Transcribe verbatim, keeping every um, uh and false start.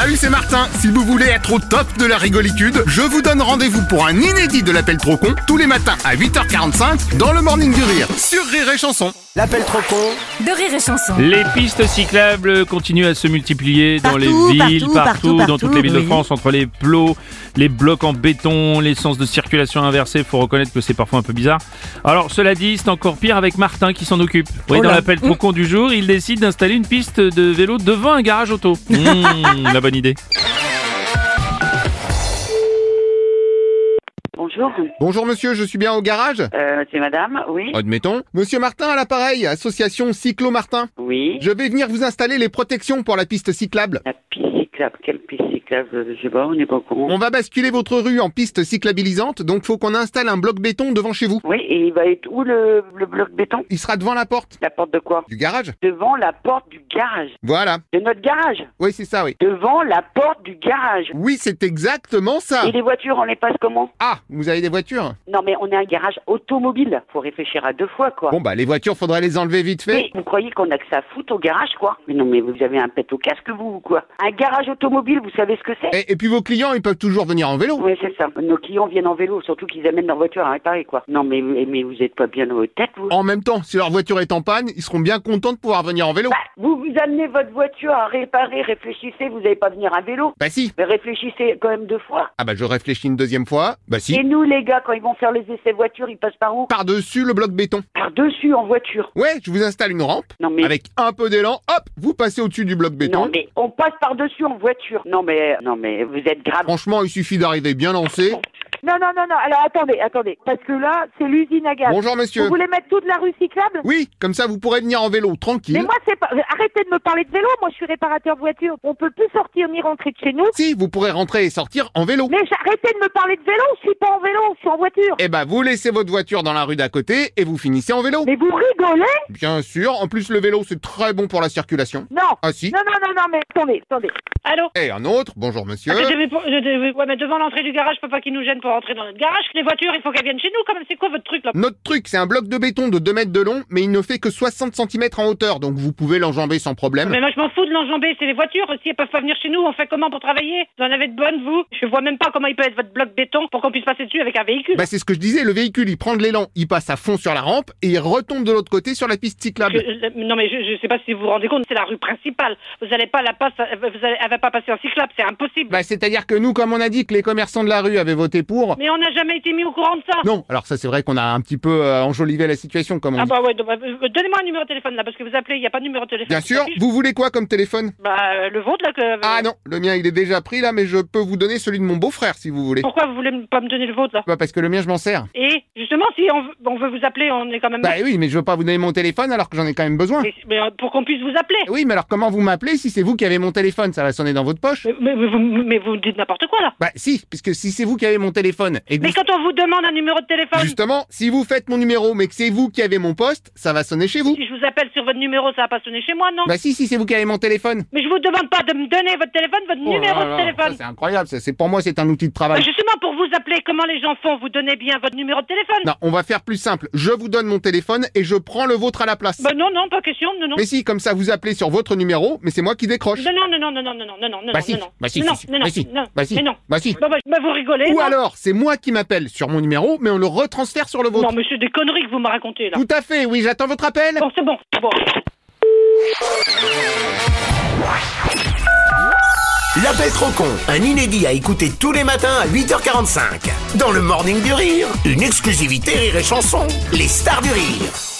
Salut, c'est Martin. Si vous voulez être au top de la rigolitude, je vous donne rendez-vous pour un inédit de l'appel trop con tous les matins à huit heures quarante-cinq dans le Morning du Rire sur Rire et Chanson. L'appel trop con de Rire et Chanson. Les pistes cyclables continuent à se multiplier dans Partout, les villes, partout, partout, partout, dans partout, toutes les villes de oui. France, entre les plots, les blocs en béton, les sens de circulation inversés. Faut reconnaître que c'est parfois un peu bizarre. Alors, cela dit, c'est encore pire avec Martin qui s'en occupe. Oui, Oh dans là. l'appel trop con du jour, il décide d'installer une piste de vélo devant un garage auto. Mmh, la bonne idée. Bonjour, Bonjour monsieur, je suis bien au garage. euh, c'est madame, oui, Admettons. Monsieur Martin à l'appareil, association Cyclo Martin. oui, Je vais venir vous installer les protections pour la piste cyclable. la piste cyclable, quelle piste cyclable, euh, je sais pas, on n'est pas au courant. On va basculer votre rue en piste cyclabilisante, donc faut qu'on installe un bloc béton devant chez vous. Oui, et il va être où le, le bloc béton? Il sera devant la porte La porte de quoi? du garage. Devant la porte du garage. Voilà. De notre garage? Oui, c'est ça, oui. Devant la porte du garage. Oui, c'est exactement ça. Et les voitures, on les passe comment? Ah, vous avez des voitures? Non mais on est un garage automobile, faut réfléchir à deux fois quoi. Bon bah les voitures, faudrait les enlever vite fait. Mais vous croyez qu'on a que ça à foutre au garage quoi? Mais non mais vous avez un pet au casque vous ou quoi? Un garage automobile, vous savez ce que c'est? Et, et puis vos clients, ils peuvent toujours venir en vélo. Oui, c'est ça. Nos clients viennent en vélo, surtout qu'ils amènent leur voiture à réparer, quoi. Non, mais, mais vous êtes pas bien dans votre tête, vous? En même temps, si leur voiture est en panne, ils seront bien contents de pouvoir venir en vélo. Bah, vous vous amenez votre voiture à réparer, réfléchissez, vous n'allez pas venir à vélo. Bah si. Mais réfléchissez quand même deux fois. Ah bah je réfléchis une deuxième fois. Bah si. Et nous, les gars, quand ils vont faire les essais voitures, ils passent par où? Par-dessus le bloc béton. Par-dessus, en voiture. Ouais, je vous installe une rampe. Non, mais... Avec un peu d'élan, hop, vous passez au-dessus du bloc béton. Non, mais on passe par-dessus en voiture. Non, mais... Non, mais vous êtes grave. Franchement, il suffit d'arriver bien lancé. Non, non, non, non. Alors, attendez, attendez. Parce que là, c'est l'usine à gaz. Bonjour monsieur. Vous voulez mettre toute la rue cyclable? Oui, comme ça vous pourrez venir en vélo tranquille. Mais moi, c'est pas... Arrêtez de me parler de vélo. Moi, je suis réparateur de voiture. On peut plus sortir ni rentrer de chez nous. Si, vous pourrez rentrer et sortir en vélo. Mais arrêtez de me parler de vélo. Je suis pas en vélo. Je suis en voiture. Eh bah vous laissez votre voiture dans la rue d'à côté et vous finissez en vélo. Mais vous rigolez? Bien sûr, en plus le vélo c'est très bon pour la circulation. Non. Ah si. Non, non, non, non, mais attendez, attendez. Allô? Et un autre, bonjour monsieur. Ah, je devais pas- je devais- ouais, mais devant l'entrée du garage, faut pas qu'ils nous gênent pour rentrer dans notre garage. Les voitures, il faut qu'elles viennent chez nous, quand même. C'est quoi votre truc, là? Notre truc, c'est un bloc de béton de deux mètres de long, mais il ne fait que soixante centimètres en hauteur, donc vous pouvez l'enjamber sans problème. Mais moi, je m'en fous de l'enjamber. C'est les voitures. Si elles peuvent pas venir chez nous, on fait comment pour travailler? Vous en avez de bonnes, vous? Je vois même pas comment il peut être votre bloc béton pour qu'on puisse passer dessus avec un véhicule. Bah c'est ce que je disais, le véhicule il prend de l'élan, il passe à fond sur la rampe et il retombe de l'autre côté sur la piste cyclable. Je- je- non, mais je, je sais pas si vous vous rendez compte, c'est la rue principale. Vous allez pas la passer, vous allez, elle va pas passer en cyclable, c'est impossible. Bah c'est-à-dire que nous, comme on a dit que les commerçants de la rue avaient voté pour... Mais on n'a jamais été mis au courant de ça. Non, alors ça c'est vrai qu'on a un petit peu euh, enjolivé la situation comme on Ah dit. bah ouais, donc, bah, euh, donnez-moi un numéro de téléphone là, parce que vous appelez, il y a pas de numéro de téléphone. Bien sûr, vous voulez quoi comme téléphone? Bah euh, le vôtre là que. Ah non, le mien il est déjà pris là, mais je peux vous donner celui de mon beau-frère si vous voulez. Pourquoi vous voulez m- pas me donner le vôtre là? Bah parce que le mien je m'en sers. Et justement, si on veut, on veut vous appeler, on est quand même. Bah oui, mais je veux pas vous donner mon téléphone alors que j'en ai quand même besoin. Mais, mais, euh, pour qu'on puisse vous appeler. Oui, mais alors comment vous m'appelez si c'est vous qui avez mon téléphone? Ça va sonner dans votre poche. Mais, mais- mais vous, mais vous dites n'importe quoi là. Bah si, puisque si c'est vous qui avez mon téléphone et que Mais vous- quand on vous demande un numéro de téléphone, justement, si vous faites mon numéro mais que c'est vous qui avez mon poste, ça va sonner chez vous. si je vous appelle sur votre numéro, ça va pas sonner chez moi, non? Bah si, si c'est vous qui avez mon téléphone. Mais je vous demande pas de me donner votre téléphone, votre Oh numéro là de là, téléphone. ça, c'est incroyable, ça, c'est pour moi c'est un outil de Bah, travail. justement, pour vous appeler, comment les gens font? Vous donnez bien votre numéro de téléphone? Non, on va faire plus simple. Je vous donne mon téléphone et je prends le vôtre à la place. Bah non, non, pas question, non, non. Mais si, comme ça vous appelez sur votre numéro, mais c'est moi qui décroche. Non, non, non, non, non, non, non, non, non, non, Bah si, non, non. bah si, non, si, si, non, bah non, si, non, bah si, mais non. bah si. Bah, bah, bah, vous rigolez, Ou non? alors, c'est moi qui m'appelle sur mon numéro, mais on le retransfère sur le vôtre. Non, mais c'est des conneries que vous me racontez, là. Tout à fait, oui, j'attends votre appel. Bon, c'est bon, bon. L'appel trop con, un inédit à écouter tous les matins à huit heures quarante-cinq. Dans le Morning du Rire, une exclusivité Rire et Chanson, les stars du rire.